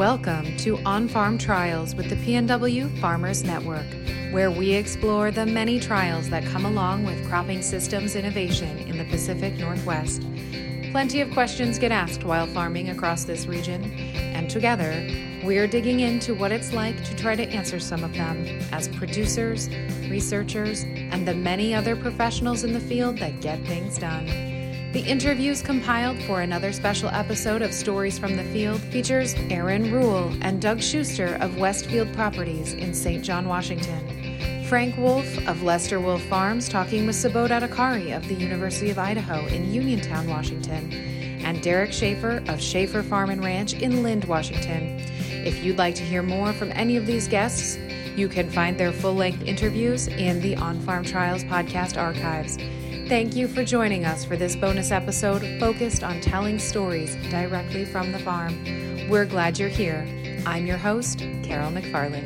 Welcome to On-Farm Trials with the PNW Farmers Network, where we explore the many trials that come along with cropping systems innovation in the Pacific Northwest. Plenty of questions get asked while farming across this region, and together, we're digging into what it's like to try to answer some of them as producers, researchers, and the many other professionals in the field that get things done. The interviews compiled for another special episode of Stories from the Field features Aaron Rule and Doug Schuster of Westfield Properties in St. John, Washington, Frank Wolf of Lester Wolf Farms talking with Sabot Adhikari of the University of Idaho in Uniontown, Washington, and Derek Schaefer of Schaefer Farm and Ranch in Lind, Washington. If you'd like to hear more from any of these guests, you can find their full-length interviews in the On-Farm Trials podcast archives. Thank you for joining us for this bonus episode focused on telling stories directly from the farm. We're glad you're here. I'm your host, Carol McFarland.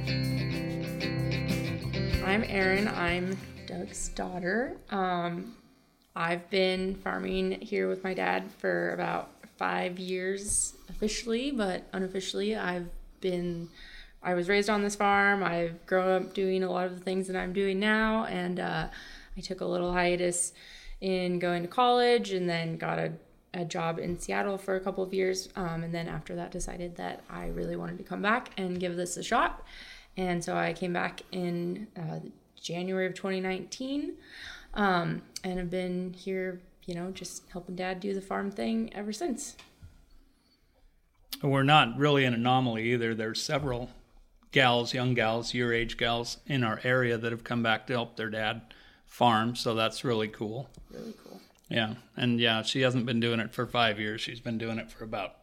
I'm Erin. I'm Doug's daughter. I've been farming here with my dad for about 5 years officially, but unofficially I was raised on this farm. I've grown up doing a lot of the things that I'm doing now, and I took a little hiatus in going to college and then got a job in Seattle for a couple of years. And then after that decided that I really wanted to come back and give this a shot. And so I came back in January of 2019 and have been here, just helping Dad do the farm thing ever since. We're not really an anomaly either. There's several young gals, your age gals in our area that have come back to help their dad farm, so that's really cool. Really cool. Yeah, and she hasn't been doing it for 5 years. She's been doing it for about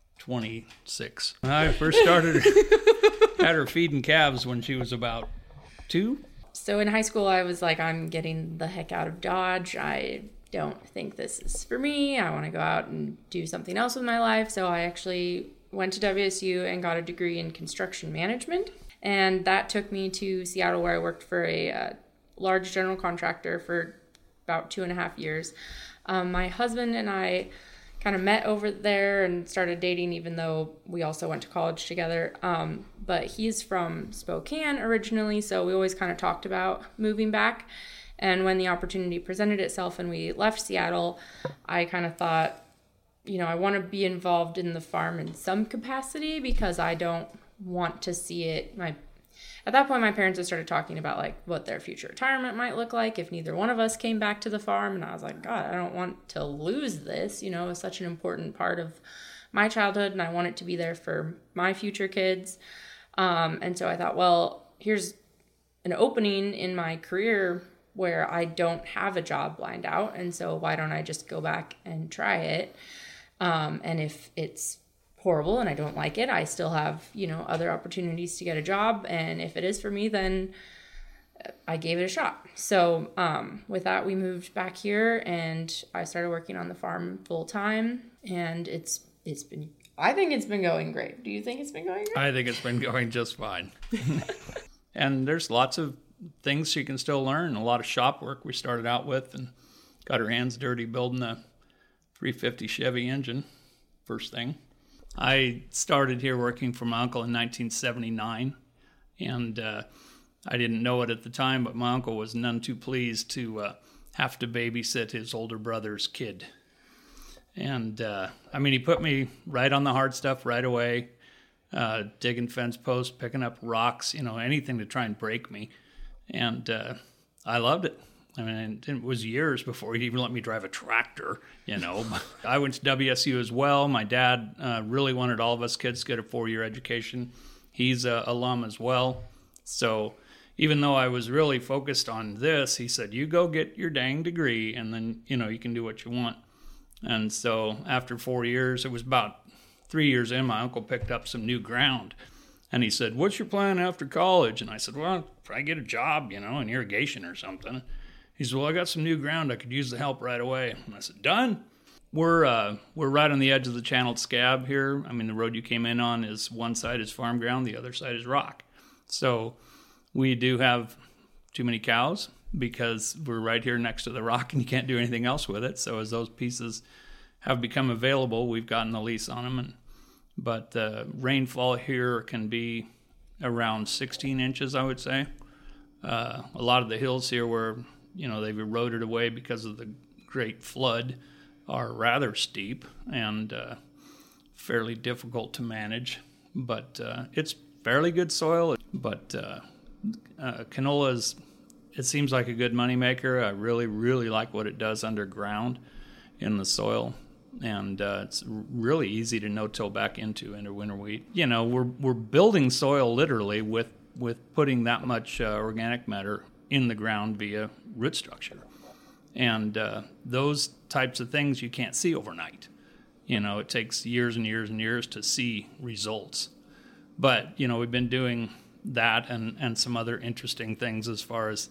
26. I first started had her feeding calves when she was about 2. So in high school, I was like, I'm getting the heck out of Dodge. I don't think this is for me. I want to go out and do something else with my life. So I actually went to WSU and got a degree in construction management. And that took me to Seattle, where I worked for a large general contractor for about 2.5 years. My husband and I kind of met over there and started dating, even though we also went to college together. But he's from Spokane originally, so we always kind of talked about moving back. And when the opportunity presented itself and we left Seattle, I kind of thought, I want to be involved in the farm in some capacity because I don't want to see it. At that point, my parents had started talking about like what their future retirement might look like if neither one of us came back to the farm. And I was like, God, I don't want to lose this. It's such an important part of my childhood, and I want it to be there for my future kids. And so I thought, well, here's an opening in my career where I don't have a job lined out. And so why don't I just go back and try it? And if it's horrible and I don't like it, I still have, other opportunities to get a job. And if it is for me, then I gave it a shot. So with that, we moved back here and I started working on the farm full time. And I think it's been going great. Do you think it's been going great? I think it's been going just fine. And there's lots of things she can still learn. A lot of shop work we started out with and got her hands dirty building a 350 Chevy engine, first thing. I started here working for my uncle in 1979, and I didn't know it at the time, but my uncle was none too pleased to have to babysit his older brother's kid. And, he put me right on the hard stuff right away, digging fence posts, picking up rocks, anything to try and break me. And I loved it. It was years before he'd even let me drive a tractor, I went to WSU as well. My dad really wanted all of us kids to get a 4-year education. He's an alum as well. So even though I was really focused on this, he said, you go get your dang degree, and then, you can do what you want. And so after 4 years, it was about 3 years in, my uncle picked up some new ground. And he said, what's your plan after college? And I said, well, probably get a job, in irrigation or something. He said, well, I got some new ground. I could use the help right away. And I said, done. We're right on the edge of the channeled scab here. The road you came in on is one side is farm ground, the other side is rock. So we do have too many cows because we're right here next to the rock and you can't do anything else with it. So as those pieces have become available, we've gotten the lease on them and but the rainfall here can be around 16 inches, I would say. A lot of the hills here where, they've eroded away because of the great flood are rather steep and fairly difficult to manage, but it's fairly good soil. But canola it seems like a good moneymaker. I really, really like what it does underground in the soil, and it's really easy to no-till back into winter wheat. We're building soil literally with putting that much organic matter in the ground via root structure, and those types of things you can't see overnight. It takes years and years and years to see results. But, we've been doing that and some other interesting things as far as,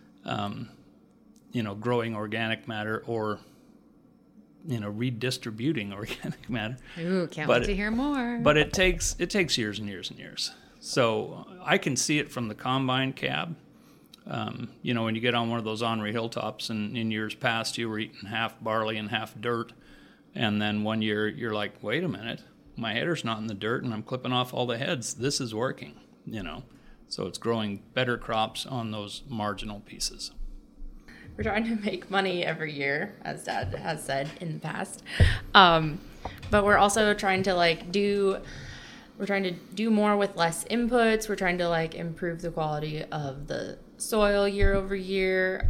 growing organic matter or, redistributing organic matter. Ooh, can't wait to hear more. But it takes years and years and years. So I can see it from the combine cab. When you get on one of those ornery hilltops, and in years past you were eating half barley and half dirt. And then one year you're like, wait a minute, my header's not in the dirt and I'm clipping off all the heads. This is working, So it's growing better crops on those marginal pieces. We're trying to make money every year, as Dad has said in the past. But we're also trying to do more with less inputs. We're trying to improve the quality of the soil year over year.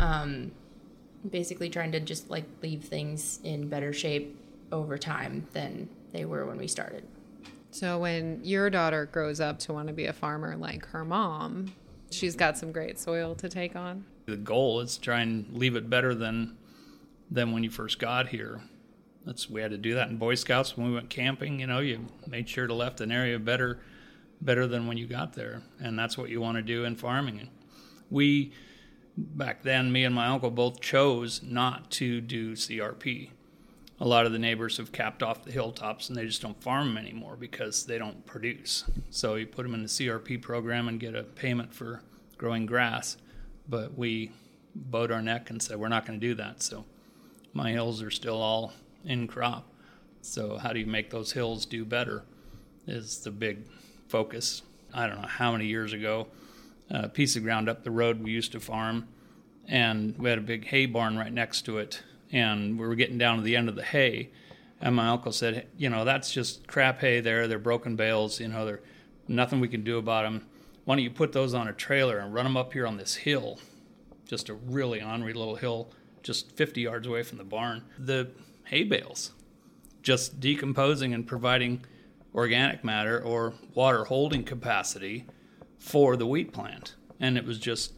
Basically trying to just leave things in better shape over time than they were when we started. So when your daughter grows up to want to be a farmer like her mom, she's got some great soil to take on. The goal is to try and leave it better than when you first got here. We had to do that in Boy Scouts when we went camping. You made sure to left an area better than when you got there, and that's what you want to do in farming. We, back then, me and my uncle both chose not to do CRP. A lot of the neighbors have capped off the hilltops and they just don't farm them anymore because they don't produce. So you put them in the CRP program and get a payment for growing grass. But we bowed our neck and said, we're not going to do that. So my hills are still all in crop. So how do you make those hills do better is the big focus. I don't know how many years ago, a piece of ground up the road we used to farm, and we had a big hay barn right next to it. And we were getting down to the end of the hay, and my uncle said, that's just crap hay there. They're broken bales. There's nothing we can do about them. Why don't you put those on a trailer and run them up here on this hill, just a really ornery little hill, just 50 yards away from the barn. The hay bales, just decomposing and providing organic matter or water holding capacity for the wheat plant. And it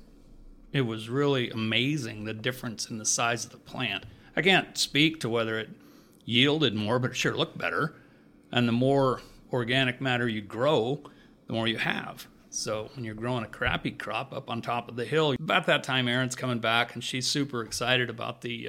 was really amazing, the difference in the size of the plant. I can't speak to whether it yielded more, but it sure looked better. And the more organic matter you grow, the more you have. So when you're growing a crappy crop up on top of the hill, about that time Erin's coming back and she's super excited about the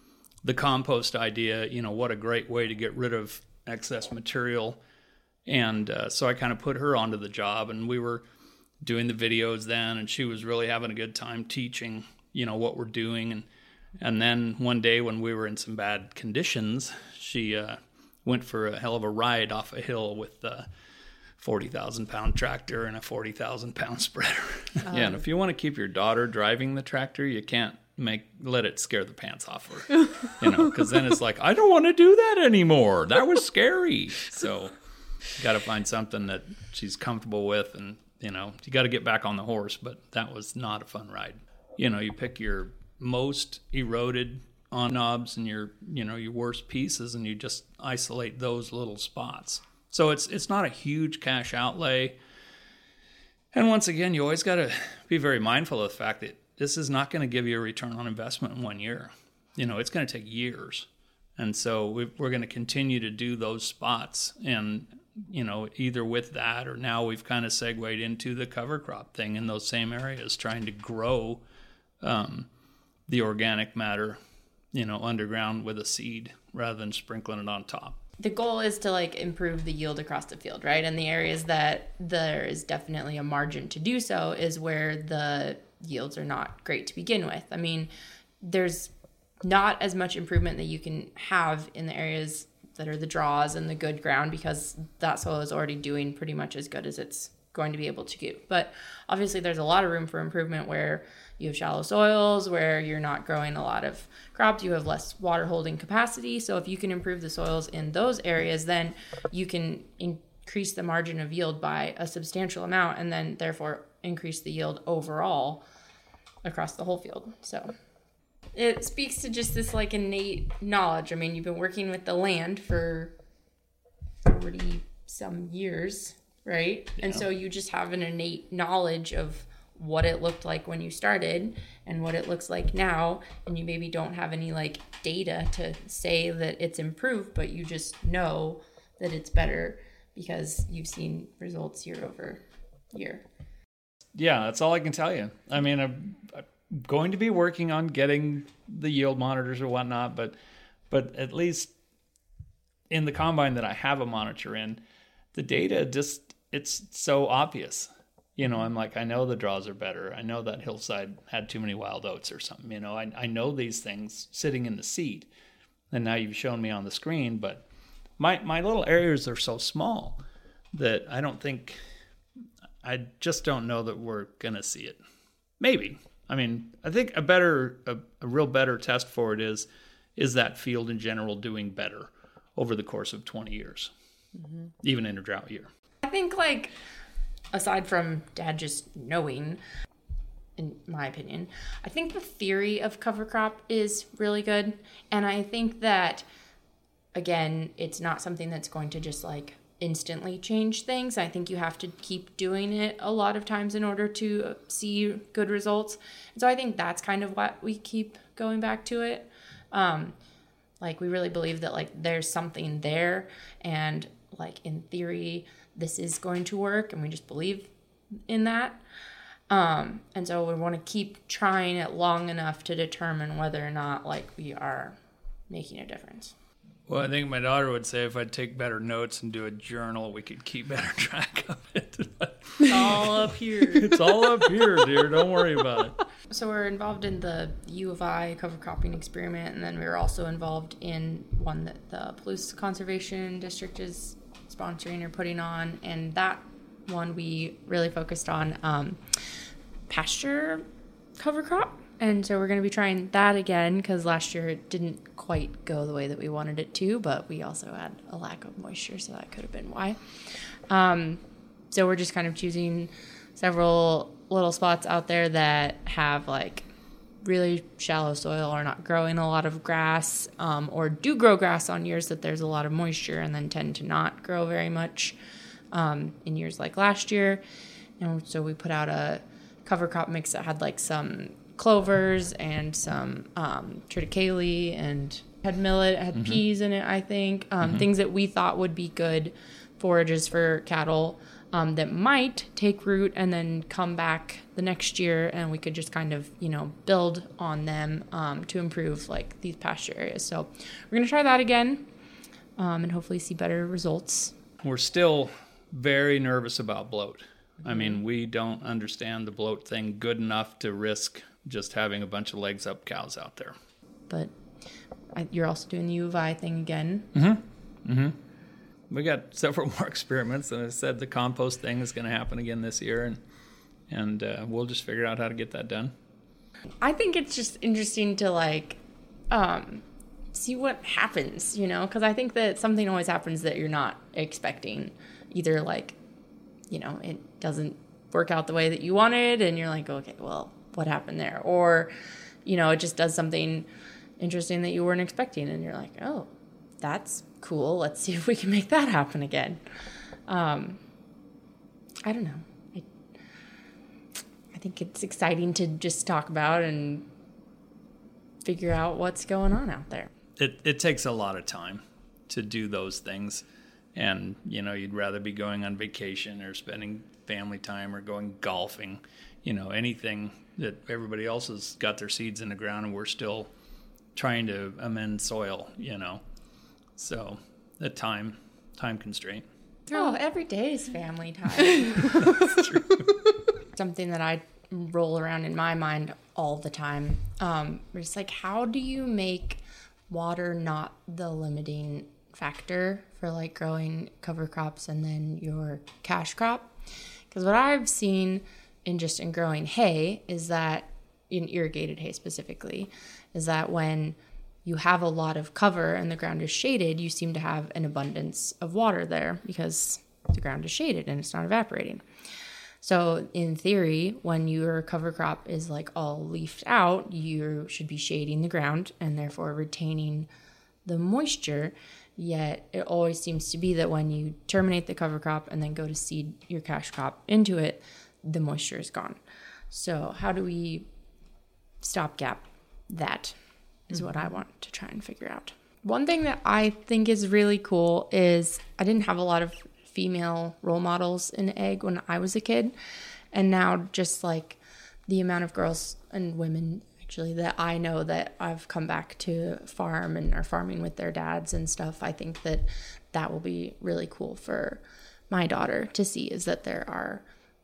compost idea. What a great way to get rid of excess material. And so I kind of put her onto the job, and we were doing the videos then, and she was really having a good time teaching, what we're doing. And then one day when we were in some bad conditions, she went for a hell of a ride off a hill with a 40,000-pound tractor and a 40,000-pound spreader. Yeah, and if you want to keep your daughter driving the tractor, you can't let it scare the pants off her, because then it's like, I don't want to do that anymore. That was scary. So you got to find something that she's comfortable with, and you got to get back on the horse, but that was not a fun ride. You pick your most eroded on knobs and your worst pieces, and you just isolate those little spots. So it's not a huge cash outlay. And once again, you always got to be very mindful of the fact that this is not going to give you a return on investment in 1 year. It's going to take years. And so we're going to continue to do those spots, and either with that, or now we've kind of segued into the cover crop thing in those same areas, trying to grow the organic matter, underground with a seed rather than sprinkling it on top. The goal is to improve the yield across the field, right? And the areas that there is definitely a margin to do so is where the yields are not great to begin with. I mean, there's not as much improvement that you can have in the areas that are the draws and the good ground, because that soil is already doing pretty much as good as it's going to be able to do. But obviously there's a lot of room for improvement where you have shallow soils, where you're not growing a lot of crops, you have less water holding capacity. So if you can improve the soils in those areas, then you can increase the margin of yield by a substantial amount, and then therefore increase the yield overall across the whole field. So it speaks to just this like innate knowledge. I mean, you've been working with the land for 40 some years, right? Yeah. And so you just have an innate knowledge of what it looked like when you started and what it looks like now. And you maybe don't have any like data to say that it's improved, but you just know that it's better because you've seen results year over year. Yeah, that's all I can tell you. I mean, I'm going to be working on getting the yield monitors or whatnot, but at least in the combine that I have a monitor in, the data it's so obvious. You know, I'm like, I know the draws are better. I know that hillside had too many wild oats or something. You know, I know these things sitting in the seed, and now you've shown me on the screen, but my little areas are so small that I just don't know that we're going to see it. Maybe. I mean, I think a real better test for it is that field in general doing better over the course of 20 years, even in a drought year. I think, like, aside from Dad just knowing, in my opinion, I think the theory of cover crop is really good. And I think that, again, it's not something that's going to just, like, instantly change things. I think you have to keep doing it a lot of times in order to see good results. And so I think that's kind of what we keep going back to it. Like, we really believe that, like, there's something there, and, like, in theory, this is going to work, and we just believe in that. And so we want to keep trying it long enough to determine whether or not, like, we are making a difference. Well, I think my daughter would say if I'd take better notes and do a journal, we could keep better track of it. It's all up here. It's all up here, dear. Don't worry about it. So we're involved in the U of I cover cropping experiment, and then we were also involved in one that the Palouse Conservation District is sponsoring or putting on, and that one we really focused on pasture cover crop. And so we're going to be trying that again, because last year it didn't quite go the way that we wanted it to, but we also had a lack of moisture, so that could have been why. So we're just kind of choosing several little spots out there that have like really shallow soil, or not growing a lot of grass, or do grow grass on years that there's a lot of moisture, and then tend to not grow very much in years like last year. And so we put out a cover crop mix that had like some clovers and some triticale, and had millet, had peas in it, I think. Things that we thought would be good forages for cattle that might take root and then come back the next year, and we could just kind of, you know, build on them to improve like these pasture areas. So we're going to try that again and hopefully see better results. We're still very nervous about bloat. I mean, we don't understand the bloat thing good enough to risk just having a bunch of legs up cows out there. But you're also doing the U of I thing again. We got several more experiments, and I said the compost thing is going to happen again this year, and we'll just figure out how to get that done. I think it's just interesting to like see what happens, you know, because I think that something always happens that you're not expecting. Either like, you know, it doesn't work out the way that you wanted, and you're like, okay, well, what happened there? Or, you know, it just does something interesting that you weren't expecting, and you're like, oh, that's cool. Let's see if we can make that happen again. I don't know. I think it's exciting to just talk about and figure out what's going on out there. It takes a lot of time to do those things. And, you know, you'd rather be going on vacation or spending family time or going golfing, you know, anything that everybody else has got their seeds in the ground, and we're still trying to amend soil, you know. So the time constraint. Oh, every day is family time. That's true. Something that I roll around in my mind all the time. It's like, how do you make water not the limiting factor for like growing cover crops and then your cash crop. Because what I've seen in growing hay is that, in irrigated hay specifically, is that when you have a lot of cover and the ground is shaded, you seem to have an abundance of water there because the ground is shaded and it's not evaporating. So in theory, when your cover crop is like all leafed out, you should be shading the ground and therefore retaining the moisture. Yet it always seems to be that when you terminate the cover crop and then go to seed your cash crop into it, the moisture is gone. So how do we stopgap that is what I want to try and figure out. One thing that I think is really cool is I didn't have a lot of female role models in ag when I was a kid. And now just like the amount of girls and women actually that I know that I've come back to farm and are farming with their dads and stuff, I think that will be really cool for my daughter to see, is that there are,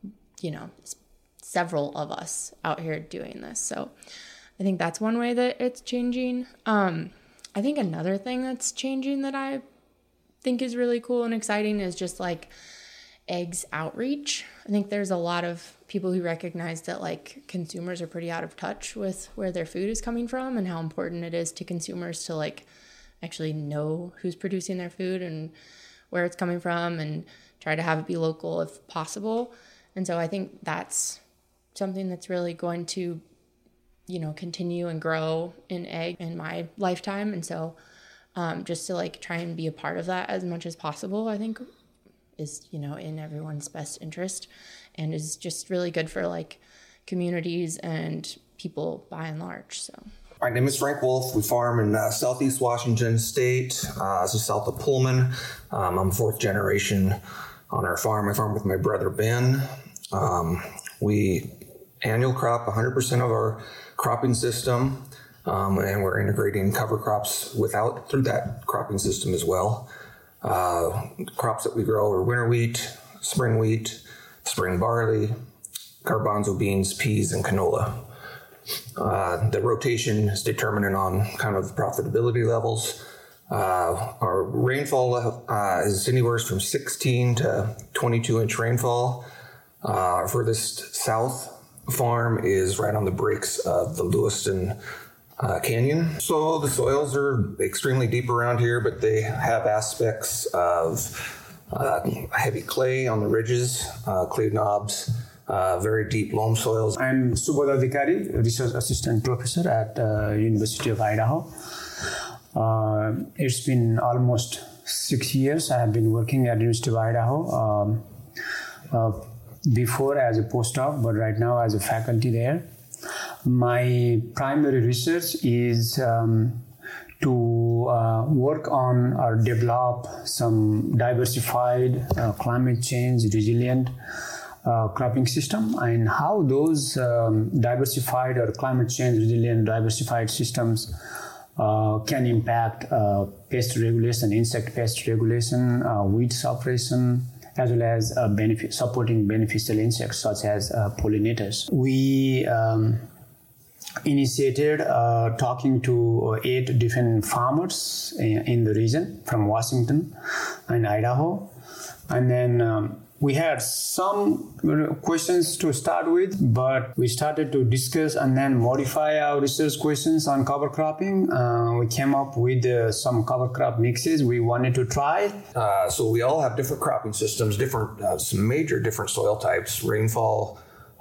several of us out here doing this. So I think that's one way that it's changing. I think another thing that's changing that I think is really cool and exciting is just like eggs outreach. I think there's a lot of people who recognize that like consumers are pretty out of touch with where their food is coming from and how important it is to consumers to like actually know who's producing their food and where it's coming from and try to have it be local if possible. And so I think that's something that's really going to continue and grow in ag in my lifetime. And so just to like try and be a part of that as much as possible, I think is, in everyone's best interest and is just really good for like communities and people by and large. So my name is Frank Wolf. We farm in Southeast Washington State, so south of Pullman. I'm fourth generation on our farm. I farm with my brother, Ben. We annual crop 100% of our cropping system, and we're integrating cover crops through that cropping system as well. Crops that we grow are winter wheat, spring barley, garbanzo beans, peas, and canola. The rotation is determinant on kind of profitability levels. Our rainfall is anywhere from 16 to 22 inch rainfall. Our furthest south farm is right on the breaks of the Lewiston Canyon. So the soils are extremely deep around here, but they have aspects of heavy clay on the ridges, clay knobs, very deep loam soils. I'm Subodh Adhikari, Research Assistant Professor at University of Idaho. It's been almost 6 years I have been working at University of Idaho. Before as a postdoc, but right now as a faculty there. My primary research is to work on or develop some diversified climate change resilient cropping system and how those diversified or climate change resilient diversified systems can impact pest regulation, insect pest regulation, weed suppression, as well as supporting beneficial insects such as pollinators. We initiated talking to 8 different farmers in the region from Washington and Idaho. And then we had some questions to start with, but we started to discuss and then modify our research questions on cover cropping. We came up with some cover crop mixes we wanted to try. So we all have different cropping systems, some major different soil types, rainfall.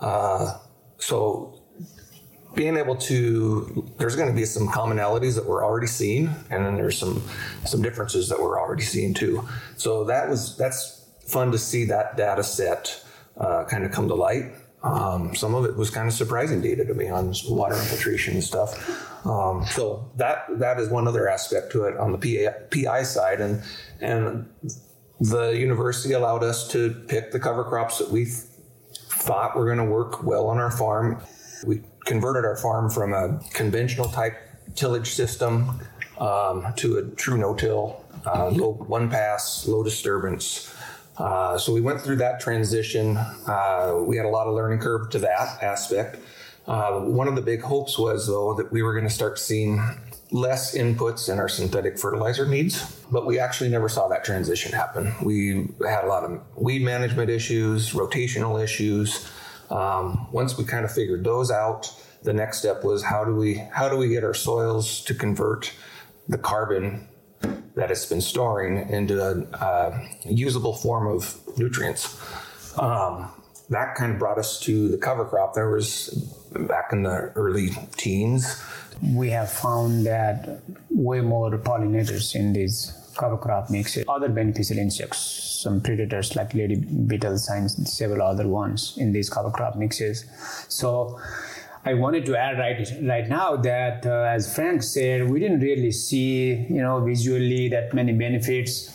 So being able there's going to be some commonalities that we're already seeing, and then there's some differences that we're already seeing too. So that's fun to see that data set kind of come to light. Some of it was kind of surprising data to me on water infiltration and stuff. So that is one other aspect to it on the PI side, and the university allowed us to pick the cover crops that we thought were going to work well on our farm. We converted our farm from a conventional type tillage system to a true no-till, low one pass, low disturbance. So we went through that transition. We had a lot of learning curve to that aspect. One of the big hopes was, though, that we were going to start seeing less inputs in our synthetic fertilizer needs, but we actually never saw that transition happen. We had a lot of weed management issues, rotational issues. Once we kind of figured those out, the next step was how do we get our soils to convert the carbon that it's been storing into a usable form of nutrients. That kind of brought us to the cover crop. There was, back in the early teens, we have found that way more pollinators in these cover crop mixes. Other beneficial insects, some predators like lady beetles and several other ones in these cover crop mixes. So I wanted to add right now that, as Frank said, we didn't really see, visually that many benefits.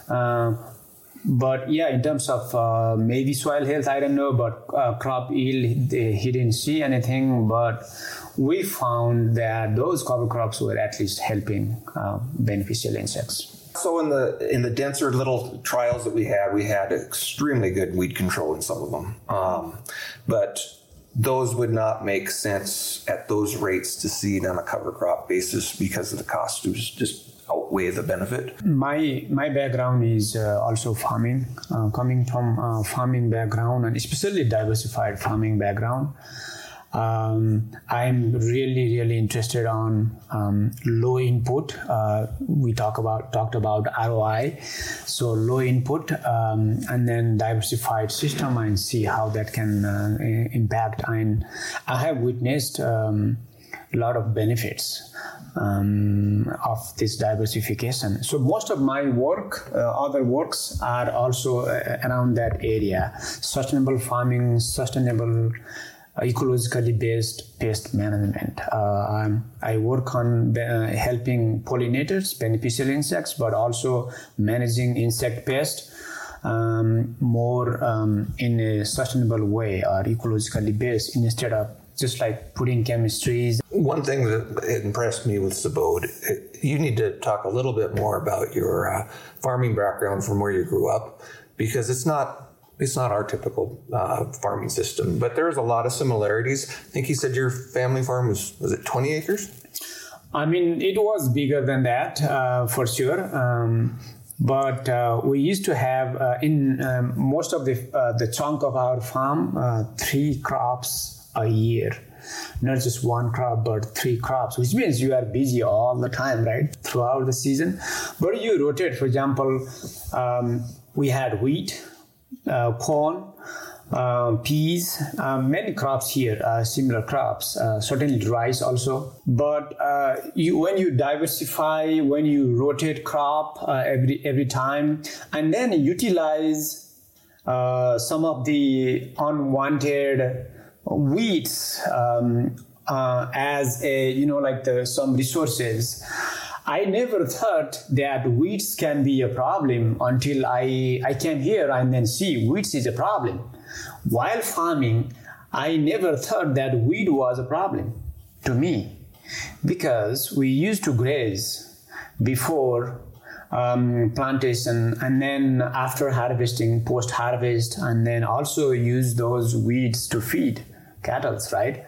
But yeah, in terms of maybe soil health, I don't know, but crop yield, he didn't see anything. But we found that those cover crops were at least helping beneficial insects. So in the denser little trials that we had extremely good weed control in some of them. But those would not make sense at those rates to seed on a cover crop basis because of the cost. It was just outweigh the benefit. My background is also farming, coming from farming background and especially diversified farming background. I'm really interested on low input. We talked about ROI, so low input and then diversified system and see how that can impact. And I have witnessed a lot of benefits of this diversification. So most of my work, other works are also around that area: sustainable farming, sustainable ecologically based pest management. I work on helping pollinators, beneficial insects, but also managing insect pests more in a sustainable way or ecologically based instead of just like putting chemistries. One thing that impressed me with Subodh, you need to talk a little bit more about your farming background from where you grew up, because it's not our typical farming system, but there's a lot of similarities. I think you said your family farm was it 20 acres? I mean, it was bigger than that for sure. But we used to have in most of the chunk of our farm 3 crops a year. Not just one crop, but 3 crops, which means you are busy all the time, right? Throughout the season. But you rotate. For example, we had wheat, corn, peas, many crops here, similar crops, certainly rice also. But when you diversify, when you rotate crop every time, and then utilize some of the unwanted weeds as some resources. I never thought that weeds can be a problem until I came here and then see weeds is a problem. While farming, I never thought that weed was a problem to me, because we used to graze before plantation, and then after harvesting, post-harvest, and then also use those weeds to feed cattle, right?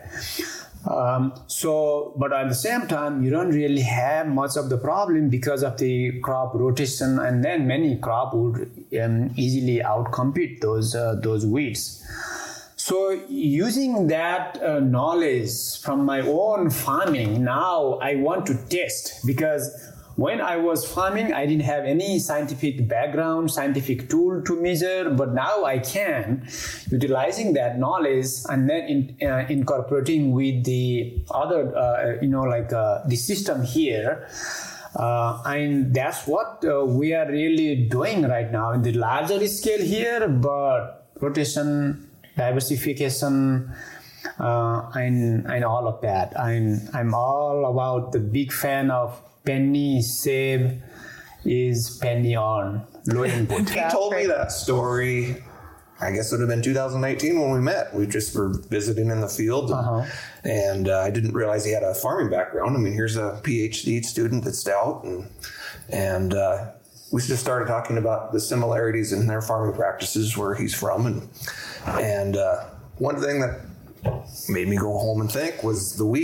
But at the same time, you don't really have much of the problem because of the crop rotation, and then many crop would easily outcompete those weeds. So using that knowledge from my own farming, now I want to test, because when I was farming, I didn't have any scientific background, scientific tool to measure, but now I can, utilizing that knowledge and then incorporating with the other, the system here. And that's what we are really doing right now in the larger scale here, but rotation, diversification, and all of that. I'm all about the big fan of penny save is penny on, low input. He told me that story, I guess it would have been 2019 when we met. We just were visiting in the field, and I didn't realize he had a farming background. I mean, here's a PhD student that's out, and we just started talking about the similarities in their farming practices where he's from, and one thing that made me go home and think was the weeds.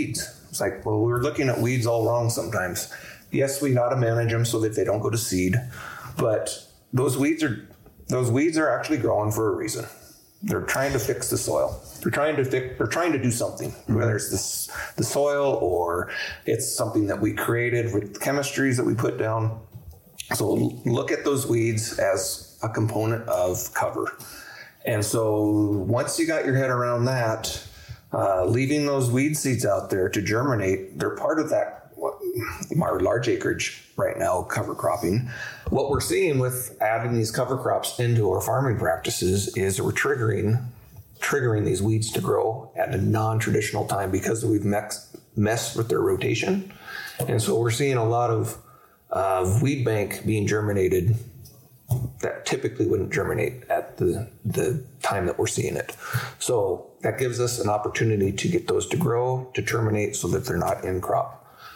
It's like, well, we're looking at weeds all wrong sometimes. Yes, we got to manage them so that they don't go to seed, but those weeds are actually growing for a reason. They're trying to fix the soil. They're trying to do something, whether it's the soil or it's something that we created with chemistries that we put down. So look at those weeds as a component of cover. And so once you got your head around that, leaving those weed seeds out there to germinate, they're part of that, our large acreage right now, cover cropping. What we're seeing with adding these cover crops into our farming practices is we're triggering these weeds to grow at a non-traditional time because we've messed with their rotation. And so we're seeing a lot of weed bank being germinated that typically wouldn't germinate at the time that we're seeing it. So that gives us an opportunity to get those to grow, to terminate so that they're not in crop.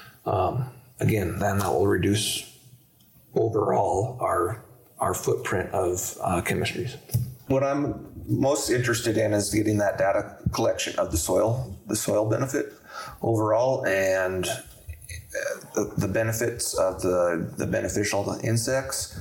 Again, then that will reduce overall our footprint of chemistries. What I'm most interested in is getting that data collection of the soil benefit overall, and the benefits of the beneficial insects.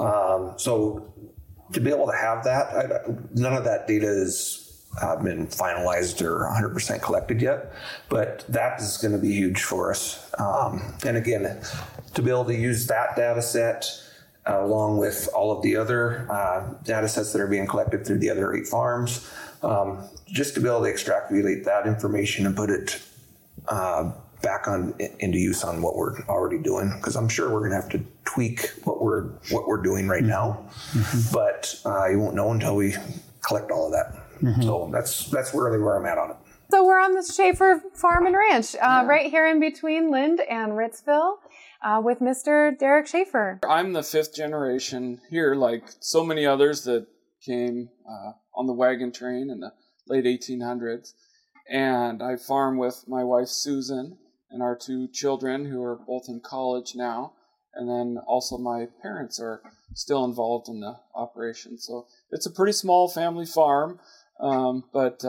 So to be able to have that, none of that data is been finalized or 100% collected yet, but that is going to be huge for us. And again, to be able to use that data set along with all of the other data sets that are being collected through the other 8 farms, just to be able to extrapolate that information and put it back into use on what we're already doing, because I'm sure we're going to have to tweak what we're doing right now, but you won't know until we collect all of that. So that's really where I'm at on it. So we're on the Schaefer Farm and Ranch, right here in between Lind and Ritzville, with Mr. Derek Schaefer. I'm the 5th generation here, like so many others that came on the wagon train in the late 1800s. And I farm with my wife Susan and our 2 children who are both in college now. And then also my parents are still involved in the operation. So it's a pretty small family farm. But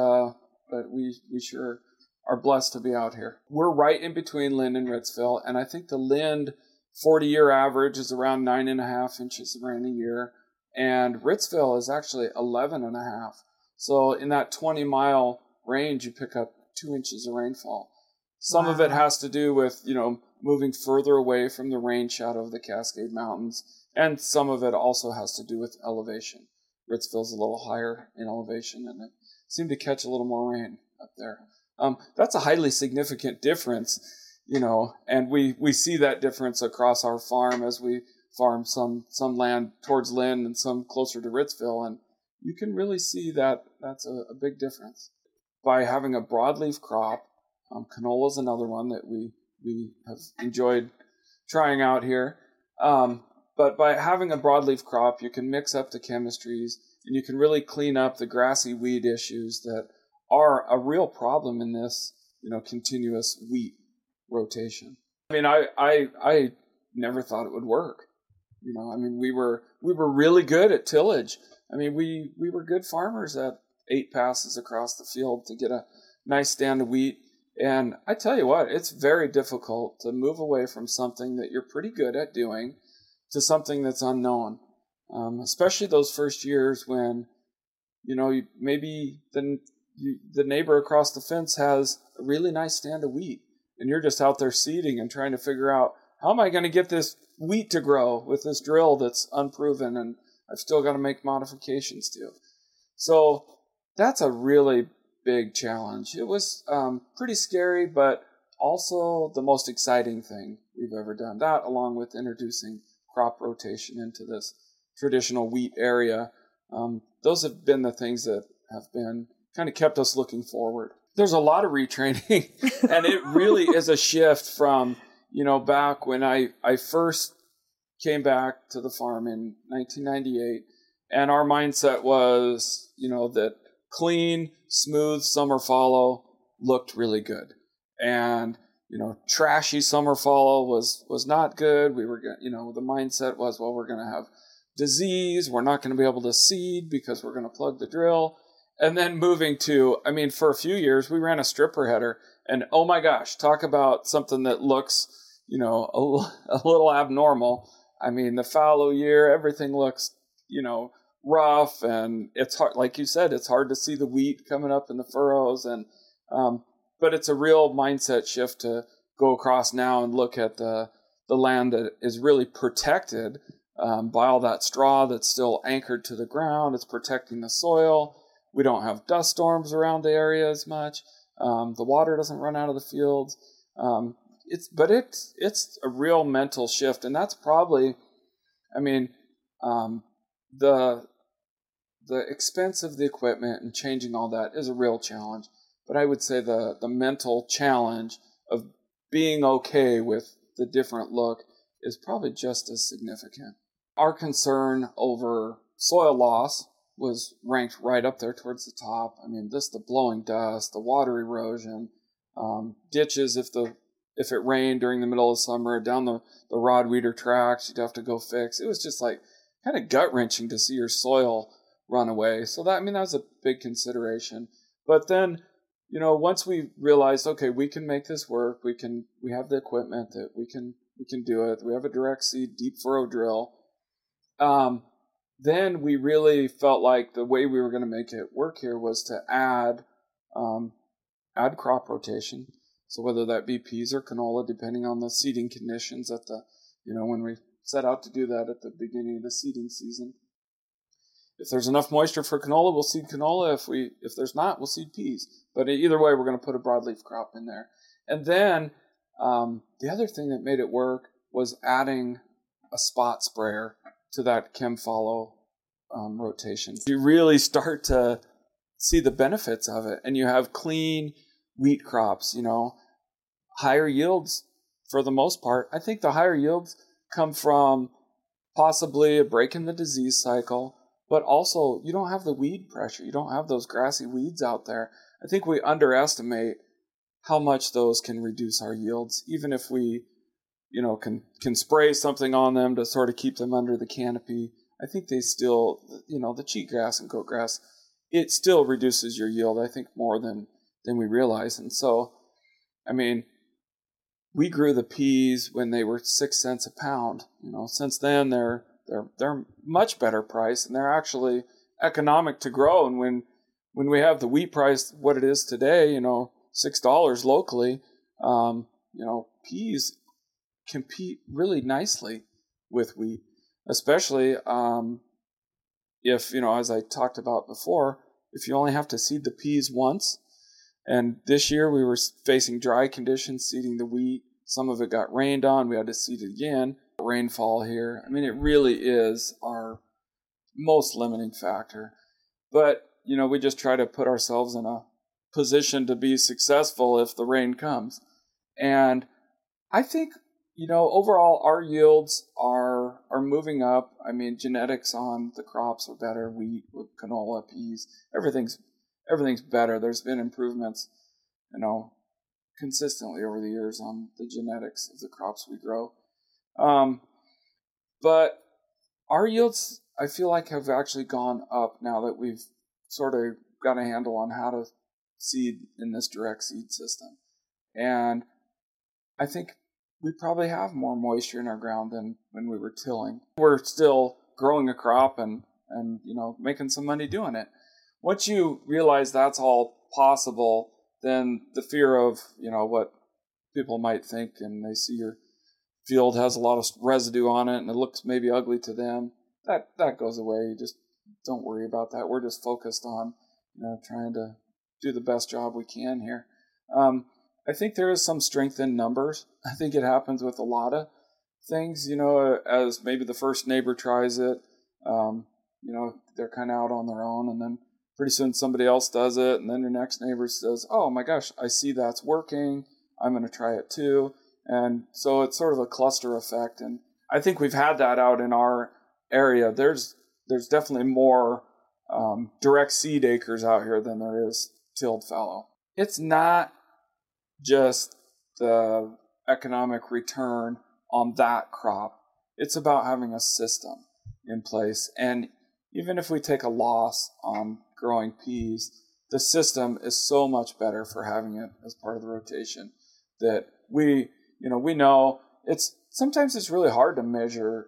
we sure are blessed to be out here. We're right in between Lind and Ritzville, and I think the Lind 40-year average is around 9.5 inches of rain a year, and Ritzville is actually 11.5. So in that 20-mile range, you pick up 2 inches of rainfall. Some of it has to do with, moving further away from the rain shadow of the Cascade Mountains, and some of it also has to do with elevation. Ritzville's a little higher in elevation, and it seemed to catch a little more rain up there. That's a highly significant difference, and we see that difference across our farm as we farm some land towards Lind and some closer to Ritzville, and you can really see that that's a big difference. By having a broadleaf crop, canola is another one that we have enjoyed trying out here. But by having a broadleaf crop, you can mix up the chemistries and you can really clean up the grassy weed issues that are a real problem in this, continuous wheat rotation. I mean, I never thought it would work. We were really good at tillage. We were good farmers at 8 passes across the field to get a nice stand of wheat. And I tell you what, it's very difficult to move away from something that you're pretty good at doing to something that's unknown, especially those first years when, maybe the neighbor across the fence has a really nice stand of wheat, and you're just out there seeding and trying to figure out, how am I going to get this wheat to grow with this drill that's unproven and I've still got to make modifications to? So that's a really big challenge. It was pretty scary, but also the most exciting thing we've ever done. That, along with introducing crop rotation into this traditional wheat area, those have been the things that have been kind of kept us looking forward. There's a lot of retraining, and it really is a shift from, back when I first came back to the farm in 1998, and our mindset was, that clean, smooth summer fallow looked really good. And trashy summer fallow was not good. We were, the mindset was, well, we're going to have disease. We're not going to be able to seed because we're going to plug the drill. And then moving to, I mean, for a few years, we ran a stripper header. And oh my gosh, talk about something that looks, you know, a little abnormal. I mean, the fallow year, everything looks, you know, rough. And it's hard, like you said, it's hard to see the wheat coming up in the furrows. And but it's a real mindset shift to go across now and look at the land that is really protected by all that straw that's still anchored to the ground. It's protecting the soil. We don't have dust storms around the area as much. The water doesn't run out of the fields. It's a real mental shift, and that's probably, I mean, the expense of the equipment and changing all that is a real challenge. But I would say the mental challenge of being okay with the different look is probably just as significant. Our concern over soil loss was ranked right up there towards the top. I mean, the blowing dust, the water erosion, ditches if it rained during the middle of summer, down the rod weeder tracks, you'd have to go fix. It was just like kind of gut-wrenching to see your soil run away. So that was a big consideration. But then, you know, once we realized, okay, we can make this work, we have the equipment that we can do it. We have a direct seed deep furrow drill. Then we really felt like the way we were going to make it work here was to add crop rotation. So whether that be peas or canola, depending on the seeding conditions when we set out to do that at the beginning of the seeding season. If there's enough moisture for canola, we'll seed canola. If there's not, we'll seed peas. But either way, we're going to put a broadleaf crop in there. And then the other thing that made it work was adding a spot sprayer to that chem-follow rotation. You really start to see the benefits of it, and you have clean wheat crops, you know, higher yields for the most part. I think the higher yields come from possibly a break in the disease cycle, but also you don't have the weed pressure. You don't have those grassy weeds out there. I think we underestimate how much those can reduce our yields, even if we, you know, can spray something on them to sort of keep them under the canopy. I think they still, you know, the cheatgrass and goat grass, it still reduces your yield, I think, more than we realize. And so, I mean, we grew the peas when they were 6 cents a pound. You know, since then they're much better priced, and they're actually economic to grow. And when we have the wheat price what it is today, you know, $6 locally, you know, peas compete really nicely with wheat, especially if, you know, as I talked about before, if you only have to seed the peas once. And this year we were facing dry conditions seeding the wheat. Some of it got rained on. We had to seed it again. Rainfall here, I mean, it really is our most limiting factor. But, you know, we just try to put ourselves in a position to be successful if the rain comes. And I think, you know, overall our yields are moving up. I mean, genetics on the crops are better. Wheat, canola, peas, everything's better. There's been improvements, you know, consistently over the years on the genetics of the crops we grow. But our yields, I feel like, have actually gone up now that we've sort of got a handle on how to seed in this direct seed system. And I think we probably have more moisture in our ground than when we were tilling. We're still growing a crop and you know, making some money doing it. Once you realize that's all possible, then the fear of, you know, what people might think, and they see your field has a lot of residue on it and it looks maybe ugly to them, that goes away. You just don't worry about that. We're just focused on, you know, trying to do the best job we can here. I think there is some strength in numbers. I think it happens with a lot of things, you know, as maybe the first neighbor tries it, you know, they're kind of out on their own, and then pretty soon somebody else does it, and then your next neighbor says, oh my gosh, I see that's working, I'm going to try it too. And so it's sort of a cluster effect, and I think we've had that out in our area. There's definitely more direct seed acres out here than there is tilled fallow. It's not just the economic return on that crop. It's about having a system in place. And even if we take a loss on growing peas, the system is so much better for having it as part of the rotation that we know sometimes it's really hard to measure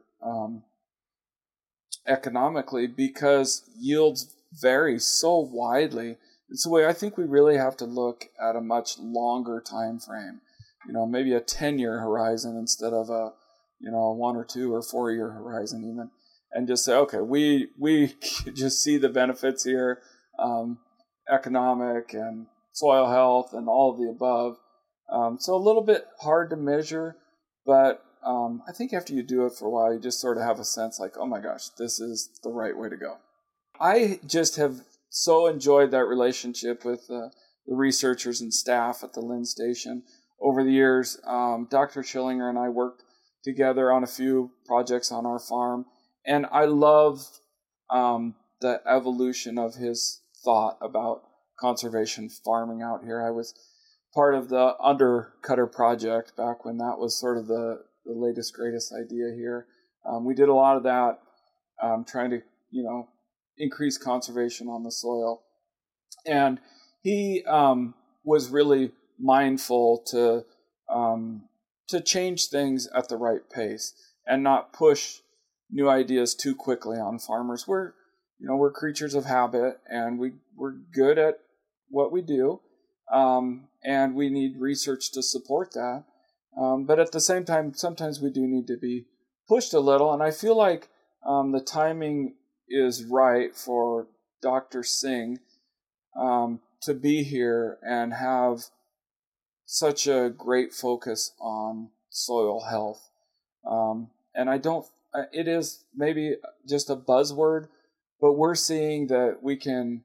economically because yields vary so widely. And so I think we really have to look at a much longer time frame, maybe a 10-year horizon instead of a 1 or 2 or 4-year horizon even, and just say, okay, we just see the benefits here, economic and soil health and all of the above. So a little bit hard to measure, but I think after you do it for a while, you just sort of have a sense like, oh my gosh, this is the right way to go. I just have so enjoyed that relationship with the researchers and staff at the Lynn Station over the years. Dr. Schillinger and I worked together on a few projects on our farm, and I love the evolution of his thought about conservation farming out here. I was part of the Undercutter project back when that was sort of the latest, greatest idea here. We did a lot of that, trying to, increase conservation on the soil. And he was really mindful to change things at the right pace and not push new ideas too quickly on farmers. We're creatures of habit, and we're good at what we do, and we need research to support that. But at the same time, sometimes we do need to be pushed a little, and I feel like the timing is right for Dr. Singh to be here and have such a great focus on soil health. And it is maybe just a buzzword, but we're seeing that we can,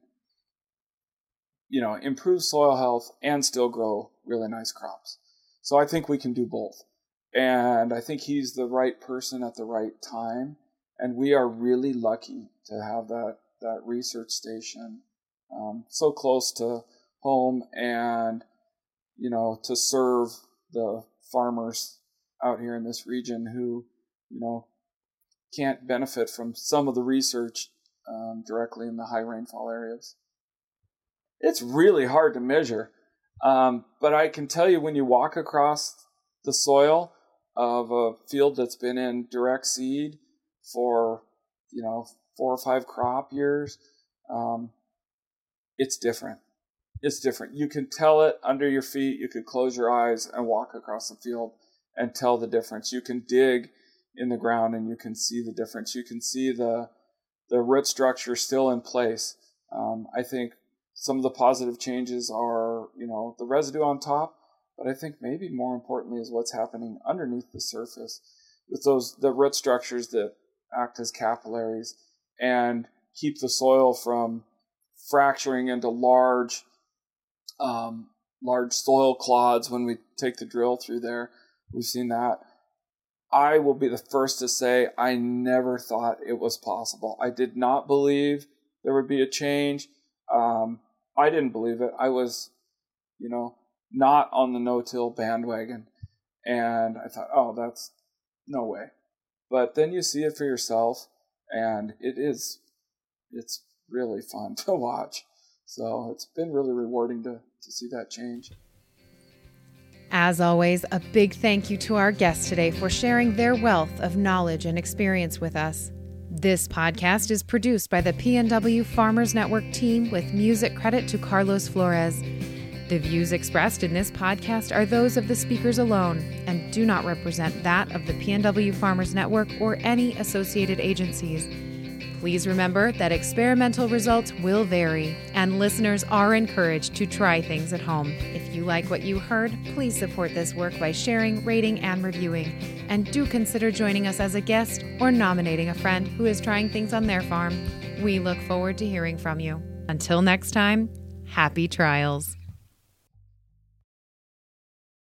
improve soil health and still grow really nice crops. So I think we can do both. And I think he's the right person at the right time. And we are really lucky to have that research station so close to home and, to serve the farmers out here in this region who, can't benefit from some of the research directly in the high rainfall areas. It's really hard to measure, but I can tell you when you walk across the soil of a field that's been in direct seed for, 4 or 5 crop years, it's different. It's different. You can tell it under your feet. You could close your eyes and walk across the field and tell the difference. You can dig in the ground and you can see the difference. You can see the root structure still in place. I think some of the positive changes are, the residue on top, but I think maybe more importantly is what's happening underneath the surface with the root structures that act as capillaries and keep the soil from fracturing into large soil clods when we take the drill through there. We've seen that. I will be the first to say I never thought it was possible. I did not believe there would be a change. I didn't believe it. I was, not on the no-till bandwagon. And I thought, oh, that's no way. But then you see it for yourself, and it's really fun to watch. So it's been really rewarding to see that change. As always, a big thank you to our guests today for sharing their wealth of knowledge and experience with us. This podcast is produced by the PNW Farmers Network team with music credit to Carlos Flores. The views expressed in this podcast are those of the speakers alone and do not represent that of the PNW Farmers Network or any associated agencies. Please remember that experimental results will vary, and listeners are encouraged to try things at home. If you like what you heard, please support this work by sharing, rating, and reviewing. And do consider joining us as a guest or nominating a friend who is trying things on their farm. We look forward to hearing from you. Until next time, happy trials.